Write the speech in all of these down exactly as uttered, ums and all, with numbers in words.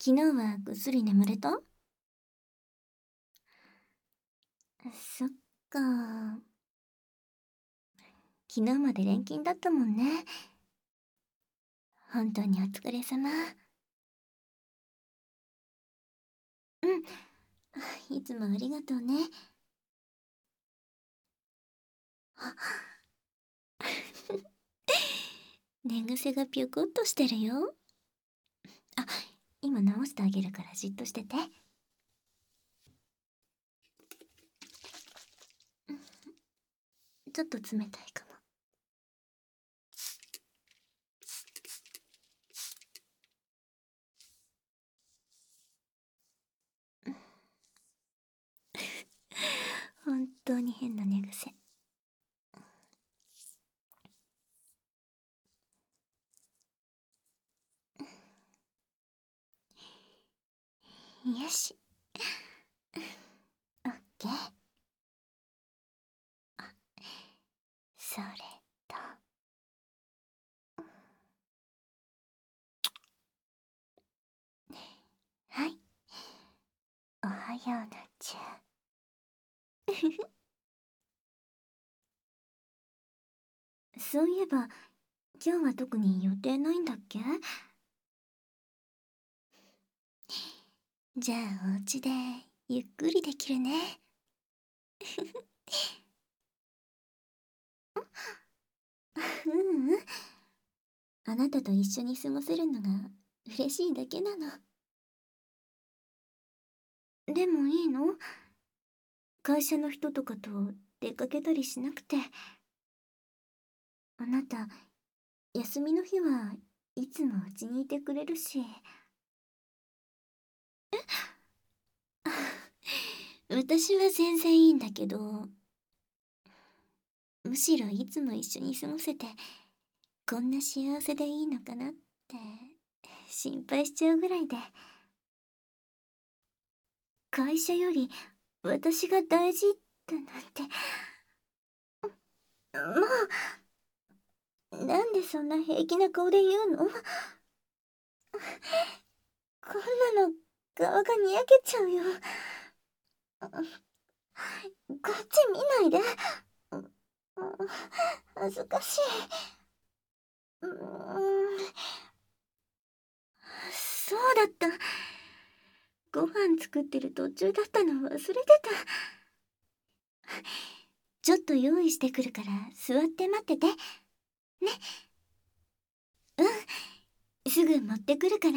昨日はぐっすり眠れた？そっか。昨日まで連勤だったもんね。本当にお疲れ様。うん。いつもありがとうね。あ寝癖がピョコっとしてるよ。あ、今直してあげるからじっとしてて。ちょっと冷たいかも。本当に変な寝癖。よし。オッケー。あ、それと。はい。おはようなちゃ。そういえば、今日は特に予定ないんだっけ？じゃあお家でゆっくりできるね。ううん。あなたと一緒に過ごせるのが嬉しいだけなの。でもいいの？会社の人とかと出かけたりしなくて。あなた、休みの日はいつも家にいてくれるし。私は全然いいんだけど、むしろいつも一緒に過ごせて、こんな幸せでいいのかなって心配しちゃうぐらいで。会社より私が大事だなんて。もう、なんでそんな平気な顔で言うの？こんなの顔がにやけちゃうよ。こっち見ないで。恥ずかしい。うーん、そうだった。ご飯作ってる途中だったの忘れてた。ちょっと用意してくるから座って待ってて。ね。うん、すぐ持ってくるから。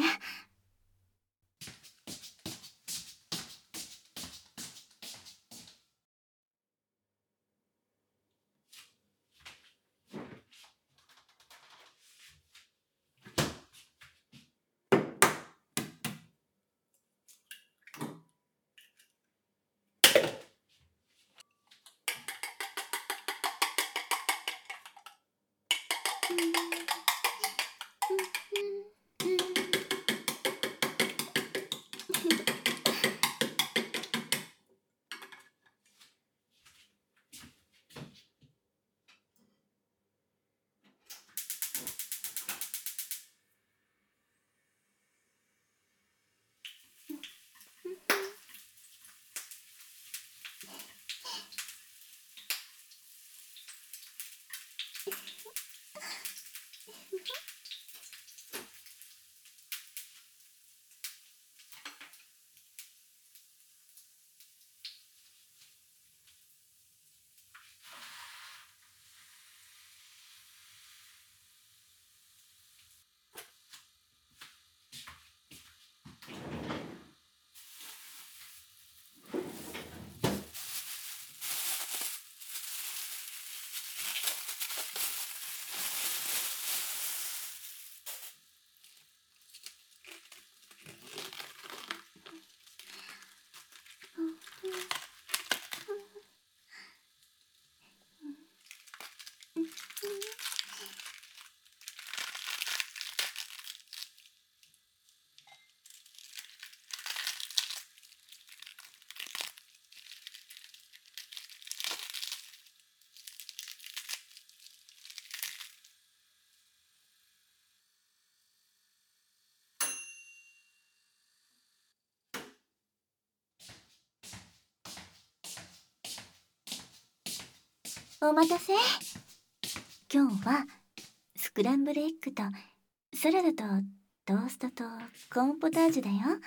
お待たせ。今日はスクランブルエッグとサラダとトーストとコーンポタージュだよ。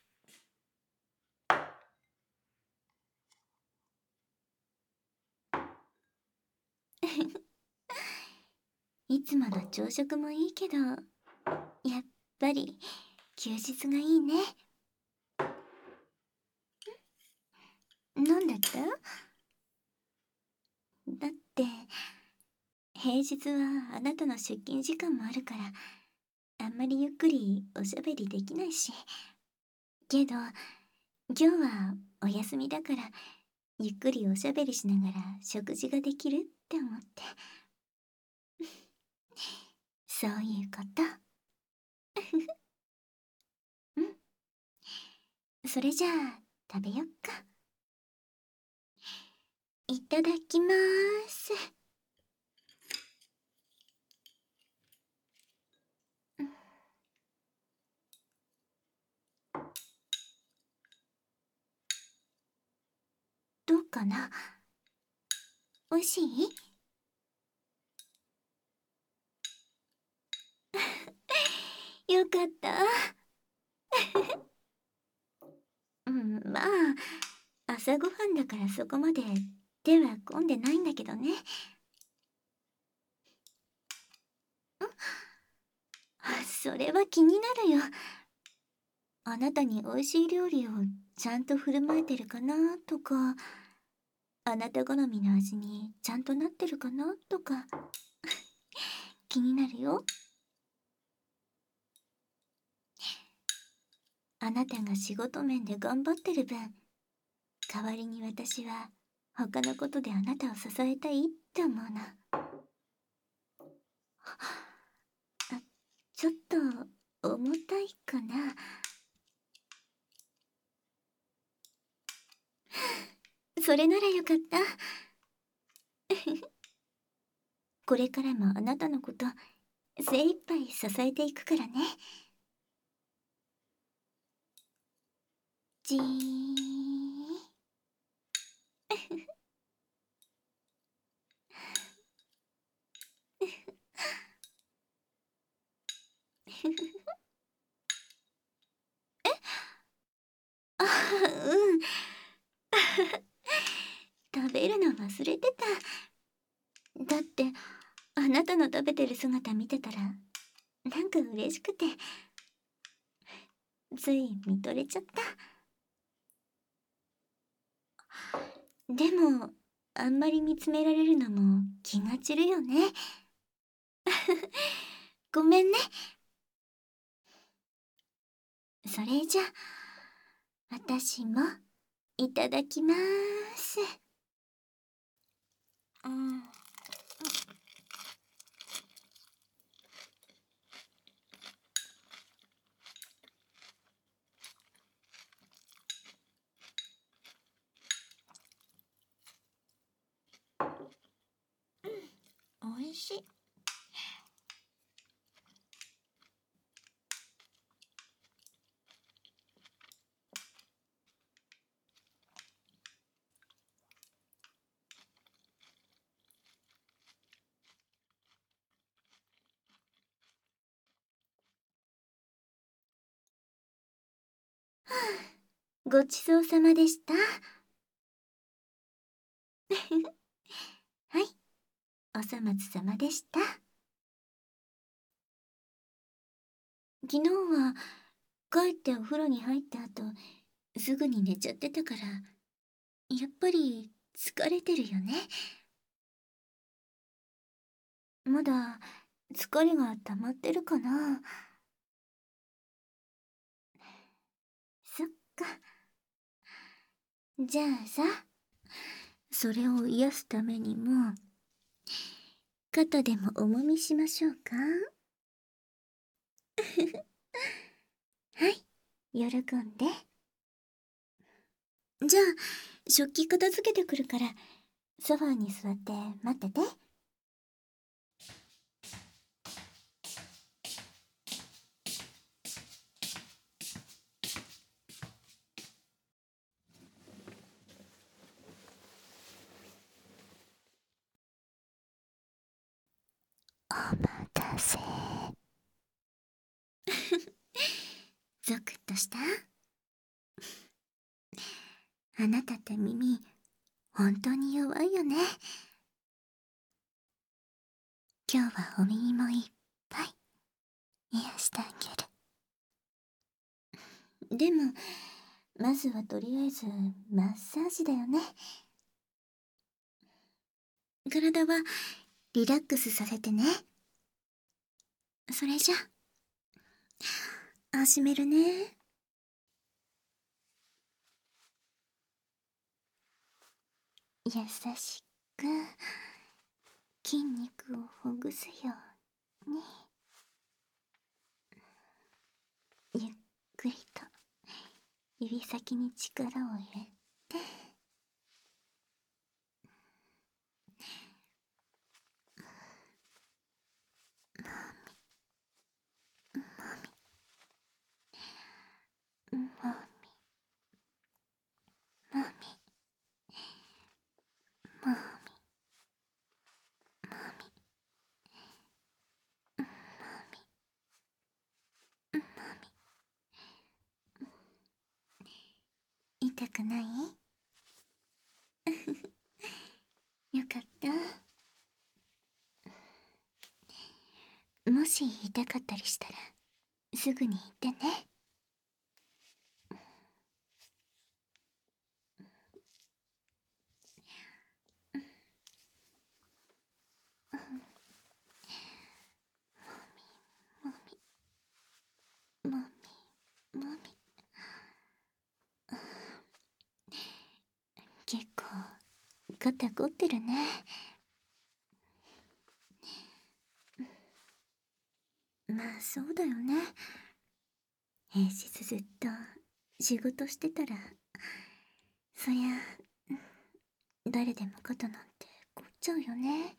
いつもの朝食もいいけど、やっぱり休日がいいね。なんだって？だって平日はあなたの出勤時間もあるから、あんまりゆっくりおしゃべりできないし。けど今日はお休みだから、ゆっくりおしゃべりしながら食事ができるって思って。そういうこと。うん。それじゃあ食べよっか。いただきまーす。どうかな？おいしい？よかった。うん、まあ朝ごはんだからそこまで手は込んでないんだけどね。それは気になるよ。あなたに美味しい料理をちゃんと振る舞えてるかなとか、あなた好みの味にちゃんとなってるかなとか、気になるよ。あなたが仕事面で頑張ってる分、代わりに私は他のことであなたを支えたいって思うの。あ、ちょっと重たいかな。それならよかった。これからもあなたのこと精一杯支えていくからね。じーあ、うん。食べるの忘れてた。だってあなたの食べてる姿見てたらなんか嬉しくて、つい見とれちゃった。でもあんまり見つめられるのも気が散るよね。ごめんね。それじゃ私もいただきまーす。うん。おいしい。ごちそうさまでした。はい、おさまつさまでした。昨日は帰ってお風呂に入った後すぐに寝ちゃってたから、やっぱり疲れてるよね。まだ疲れが溜まってるかな。そっか。じゃあさ、それを癒すためにも肩でもおもみしましょうか。はい、喜んで。じゃあ食器片付けてくるからソファーに座って待ってて。 とした？あなたって耳、本当に弱いよね。今日はお耳もいっぱい癒してあげる。でも、まずはとりあえずマッサージだよね。体はリラックスさせてね。それじゃ、始めるね。優しく筋肉をほぐすように、ゆっくりと指先に力を入れて、もみもみもみもみ、痛くない？よかった。もし痛かったりしたらすぐに言ってね。もみもみ、結構肩凝ってるね。まあそうだよね。平日ずっと仕事してたら、そりゃ誰でも肩なんて凝っちゃうよね。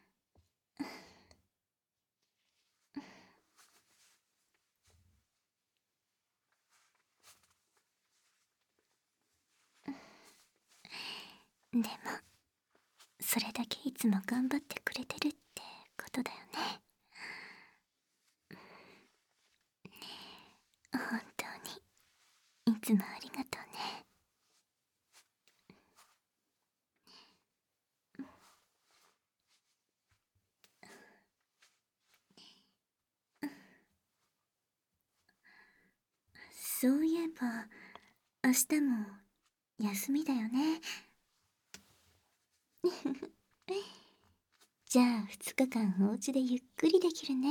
でもそれだけいつも頑張ってくれてるってことだよね。本当にいつもありがとうね。そういえば明日も休みだよね。じゃあふつかかんお家でゆっくりできるね。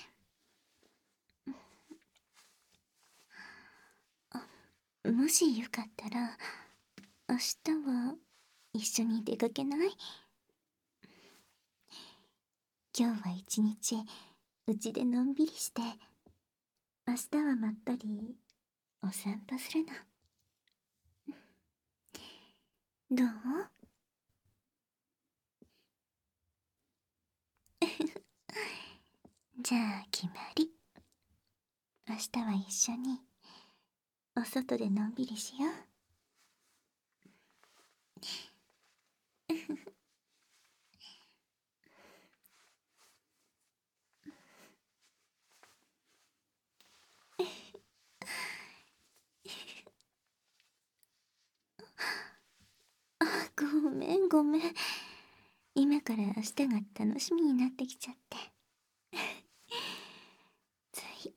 あ、もしよかったら明日は一緒に出かけない？今日は一日うちでのんびりして、明日はまったりお散歩するの。どう？じゃあ決まり。明日は一緒にお外でのんびりしよう。あ、ごめんごめん。今から明日が楽しみになってきちゃって。つい。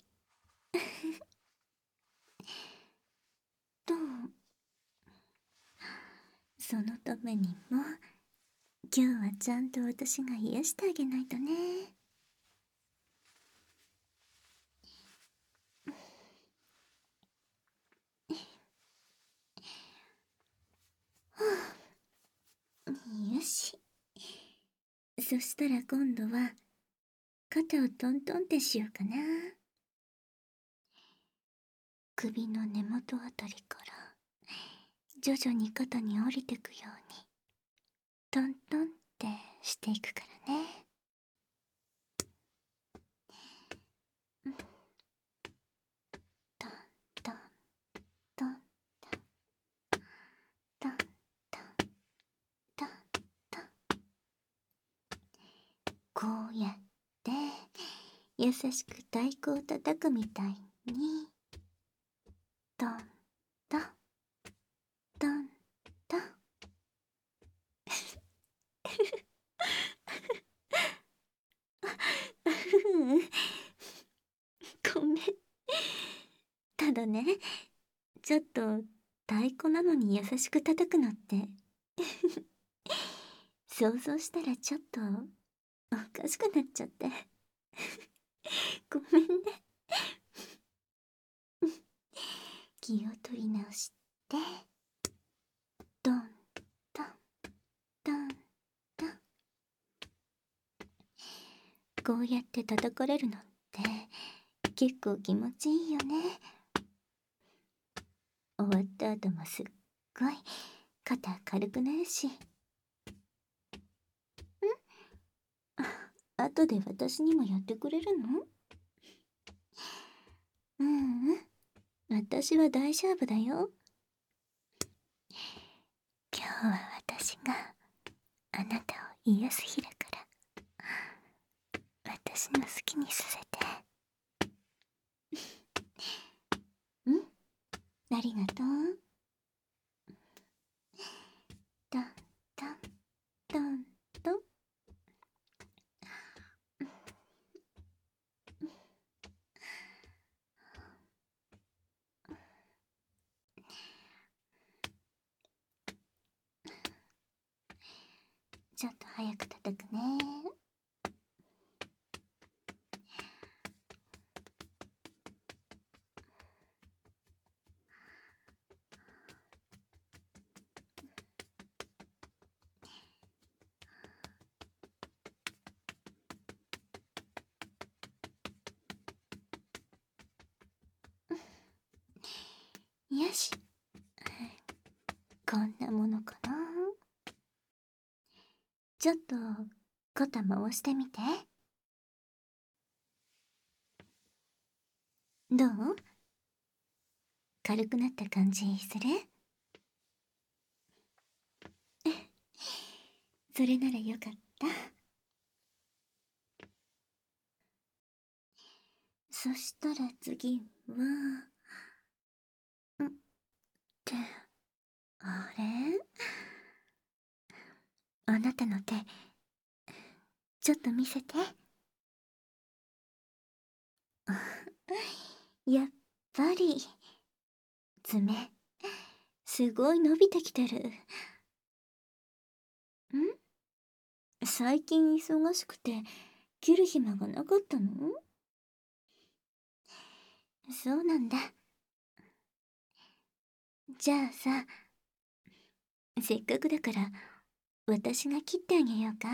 どう？そのためにも今日はちゃんと私が癒してあげないとね。よし。そしたら今度は肩をトントンってしようかな。首の根元あたりから徐々に肩に降りてくようにトントンってしていくからね。トントントントントントントン、こうやって優しく太鼓を叩くみたいにトントントントン。ごめん。ただね、ちょっと太鼓なのに優しく叩くのって想像したらちょっとおかしくなっちゃってごめんね。気を取り直して、ドンドンドンドン。こうやって叩かれるのって結構気持ちいいよね。終わった後もすっごい肩軽くなるし。ん？あ後で私にもやってくれるの？ううん、私は大丈夫だよ。今日は私があなたを癒す日だから、私の好きにさせて。ん？ありがとう。トントントントン。ちょっと早く叩くね。よし。こんなものかな。ちょっと肩回してみて。どう？軽くなった感じする？それならよかった。そしたら次は、んって、あれ？あなたの手、ちょっと見せて。やっぱり、爪、すごい伸びてきてる。ん？最近忙しくて、切る暇がなかったの？そうなんだ。じゃあさ、せっかくだから、私が切ってあげようか。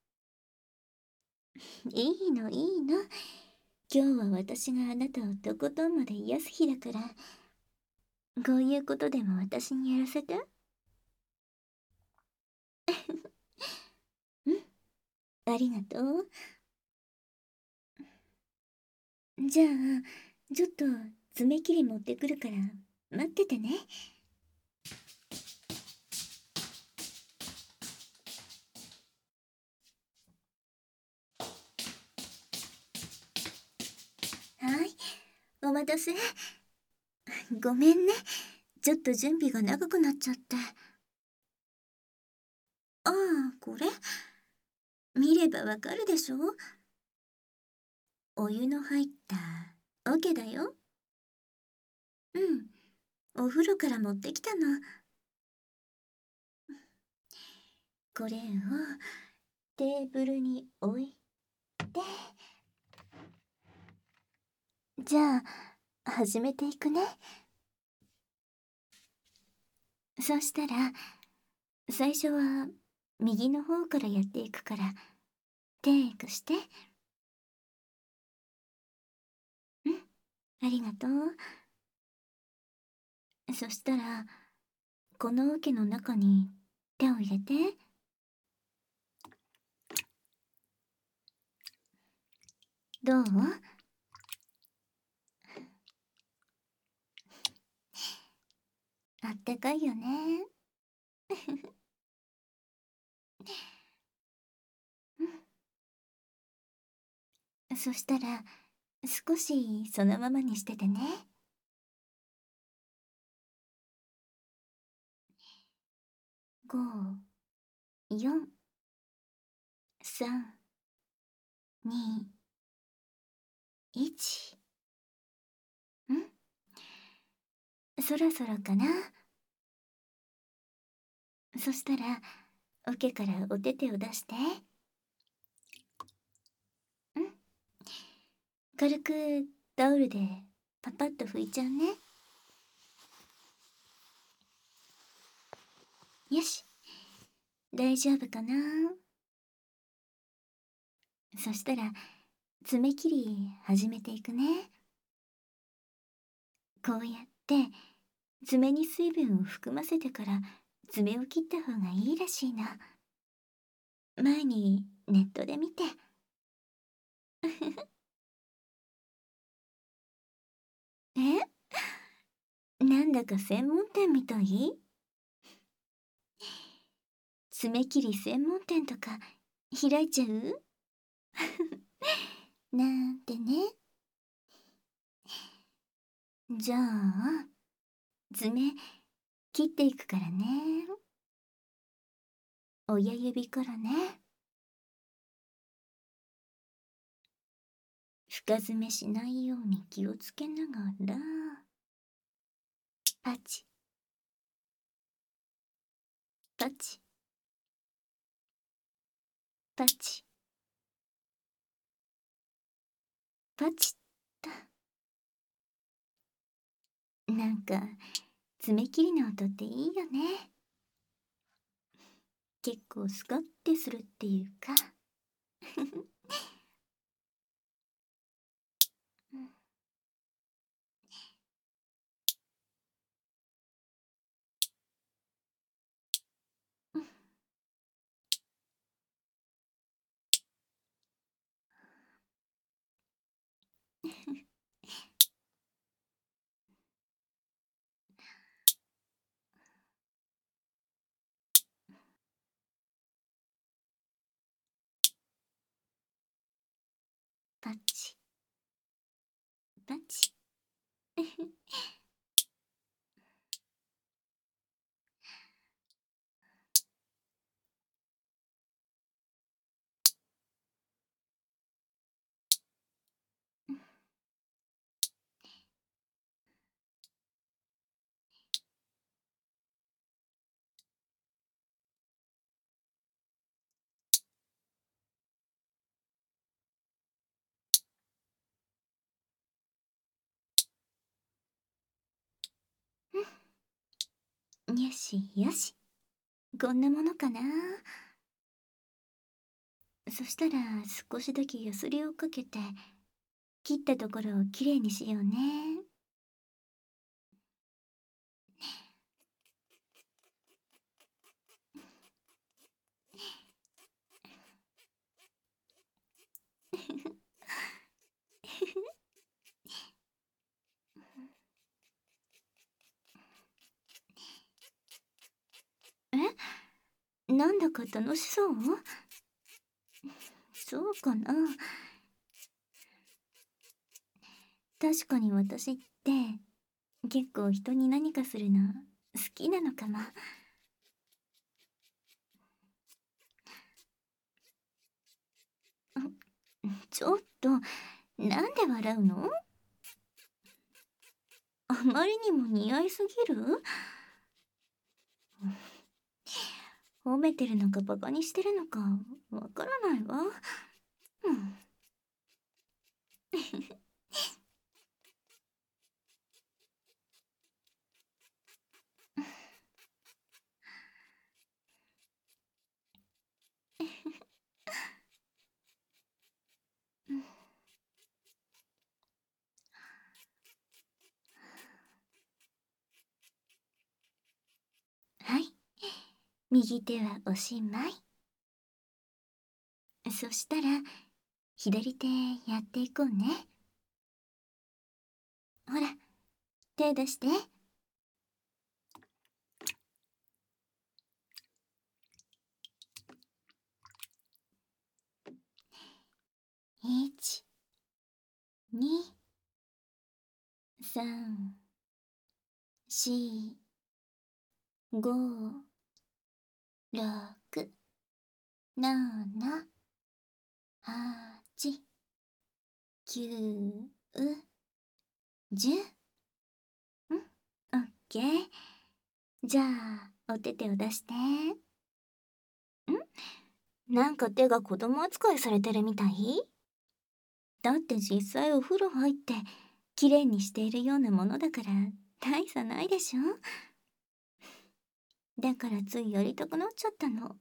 いいのいいの。今日は私があなたをとことんまで癒す日だから、こういうことでも私にやらせて。うん、ありがとう。じゃあ、ちょっと爪切り持ってくるから、待っててね。はい、お待たせ。ごめんね。ちょっと準備が長くなっちゃって。ああ、これ見ればわかるでしょ？お湯の入った桶だよ。うん、お風呂から持ってきたの。これをテーブルに置いて、じゃあ始めていくね。そしたら最初は右の方からやっていくから手貸して。うん、ありがとう。そしたらこの桶の中に手を入れて。どう？あったかいよね。うん、そしたら少しそのままにしててね。 ご、よん、さん、に、いち。ん？そろそろかな。そしたら、桶からお手手を出して。ん？軽くタオルでパパッと拭いちゃうね。よし、大丈夫かな。そしたら、爪切り始めていくね。こうやって爪に水分を含ませてから爪を切った方がいいらしいな。前にネットで見て。え？なんだか専門店みたい？爪切り専門店とか開いちゃう？なんてね。じゃあ、爪切っていくからね。親指からね。深爪しないように気をつけながら、パチ、パチ、パチ、パチッと。なんか、爪切りの音っていいよね。結構スカッてするっていうか。うん、うん、パチ、パチ。よしよし。こんなものかな。そしたら少しだけヤスリをかけて、切ったところをきれいにしようね。え？なんだか楽しそう？そうかな。確かに私って結構人に何かするの好きなのかも。ちょっと、なんで笑うの？あまりにも似合いすぎる？褒めてるのかバカにしてるのかわからないわ。うん。はい。右手はおしまい。そしたら、左手やっていこうね。ほら、手出して。いち、に、さん、し、ご、 ろく、なな、はち、きゅう、じゅう。ん、オッケー。じゃあ、お手手を出して。ん、なんか手が子供扱いされてるみたい？だって実際お風呂入ってきれいにしているようなものだから大差ないでしょ。だからついやりたくなっちゃったの。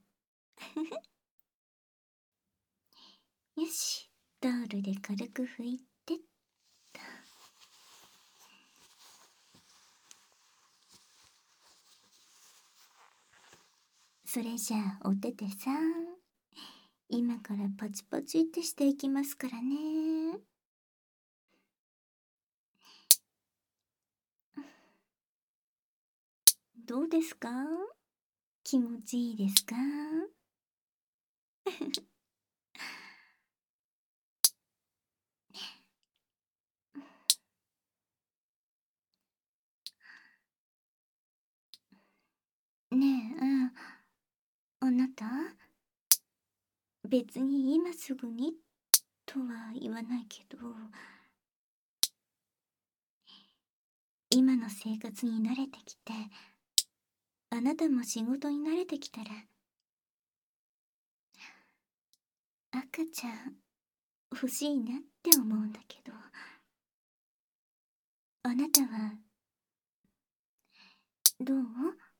よし、タオルで軽く拭いてっと。それじゃあお手手さん、今からパチパチってしていきますからね。どうですか？気持ちいいですか？ねえ、うん、あなた、別に今すぐにとは言わないけど、今の生活に慣れてきて、あなたも仕事に慣れてきたら、赤ちゃん欲しいなって思うんだけど、あなたはどう？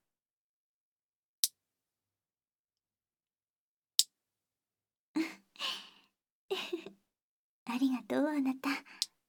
ありがとう、あなた。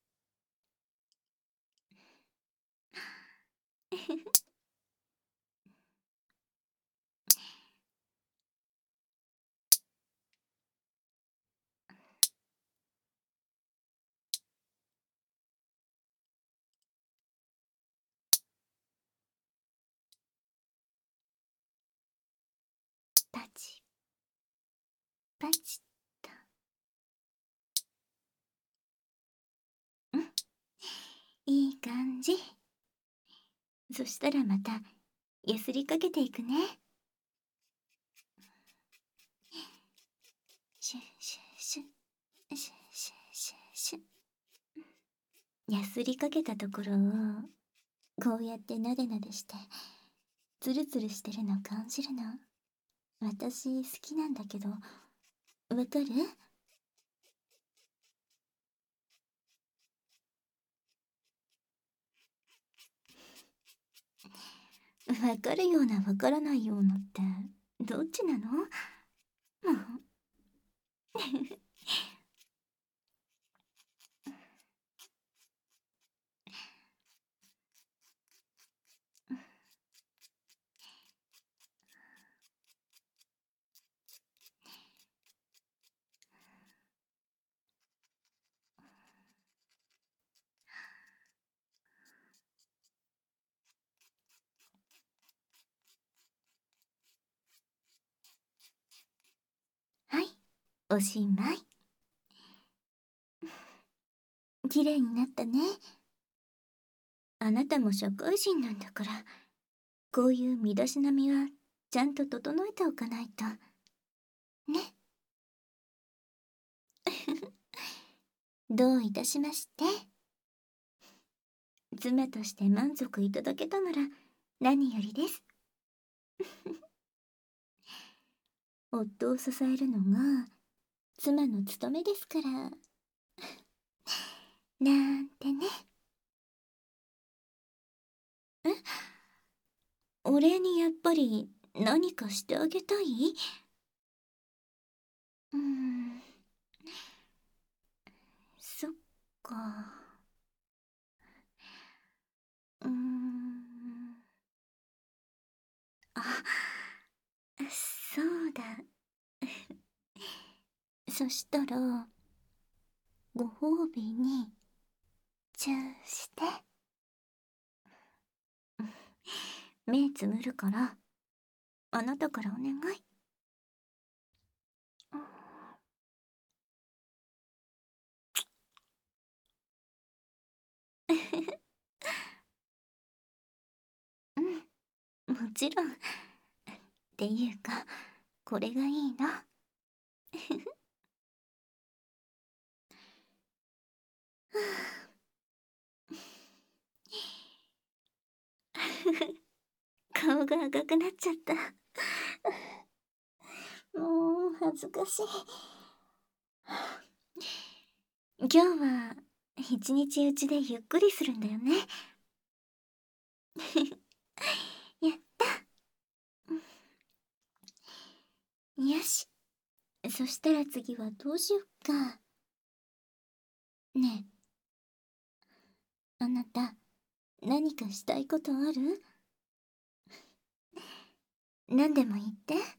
パチパチっと。うん、いい感じ。そしたらまたやすりかけていくね。シュッシュッシュッシュッシュッシュッシュッ。やすりかけたところをこうやってなでなでしてツルツルしてるの感じるの。私好きなんだけど、わかる？わかるようなわからないようなってどっちなの？もう。はい、おしまい。綺麗になったね。あなたも社会人なんだから、こういう身だしなみはちゃんと整えておかないと。ね。どういたしまして。妻として満足いただけたなら何よりです。夫を支えるのが妻の務めですから。なんてね。え、お礼にやっぱり何かしてあげたい？うーん、そっか。うーん、あ、そうだ。そしたらご褒美にチューして。目つむるからあなたからお願い。うん、もちろん。 っていうか、これがいいの。顔が赤くなっちゃった。もう恥ずかしい。今日は一日うちでゆっくりするんだよね。やった。よし。そしたら次はどうしよっか。ねえ、あなた、何かしたいことある？何でも言って。